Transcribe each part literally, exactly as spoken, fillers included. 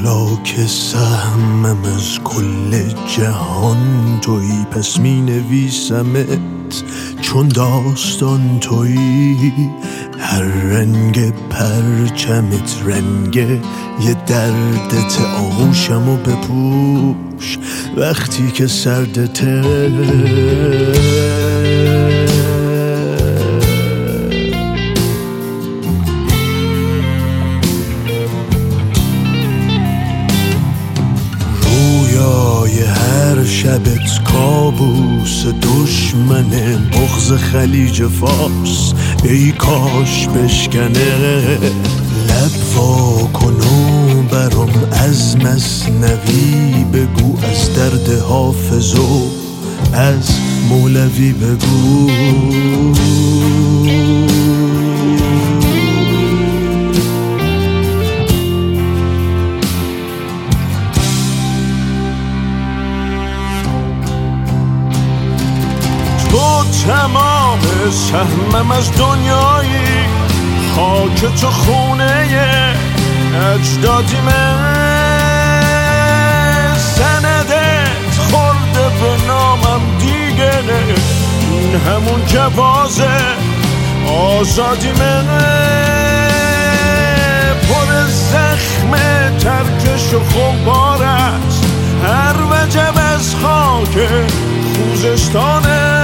حالا که سهمم از کل جهان تویی، پس می نویسمت چون داستان تویی. هر رنگ پرچمت رنگ یه دردت، آغوشمو بپوش وقتی که سردته. هر شبت کابوس دشمنه، بغض خلیج فارس ای کاش بشکنه. لب وا کن و برام از مثنوی بگو، از درد حافظ و از مولوی بگو. تمام سهمم از دنیایی، خاک تو خونه اجدادیمه. سندت خورده به نامم دیگه، این همون جوازه آزادیمه. پر زخم ترکش و خمار است هر وجب از خاک خوزستانه.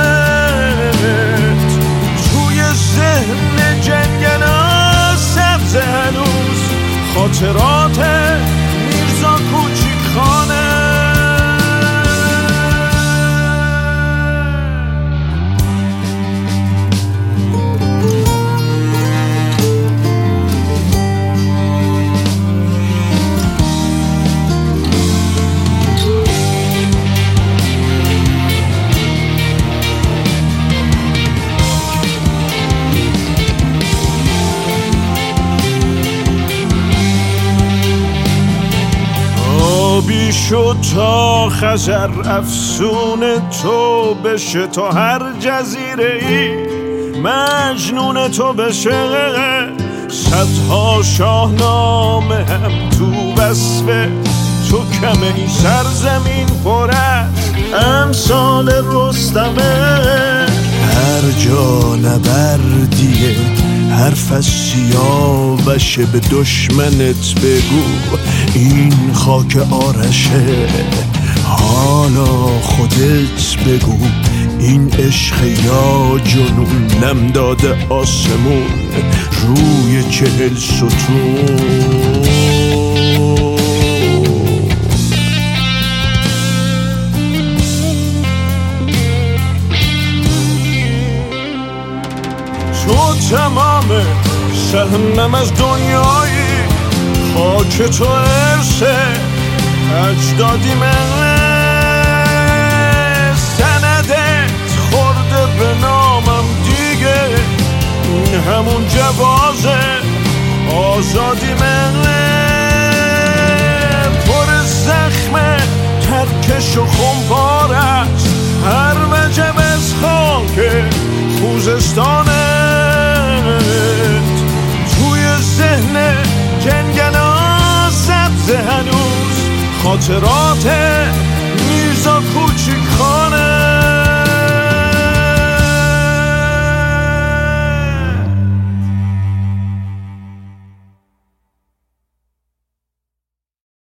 توی ذهن جنگلا سبز هنوز خاطرات میرزا کوچیک خانه. بی شد تا خزر افسون تو بشه، تا هر جزیره ای مجنون تو بشه. صدها شاهنامه هم تو وصف تو کمه، این سرزمین پر از امثال رستمه. هر جا نبردیه حرف از سیاوشه، به دشمنت بگو این خاک آرشه. حالا خودت بگو این عشق یا جنون، نم داده آسمون روی چهل ستون. تو تمام سهمم از دنیایی، خاک تو ارسه اجدادیمه. سندت خورده به نامم دیگه، این همون جوازه آزادیمه. پر زخم ترکش و خمپار است هر وجب از خاک خوزستانه. توی ذهن جنگلا سبز هنوز خاطرات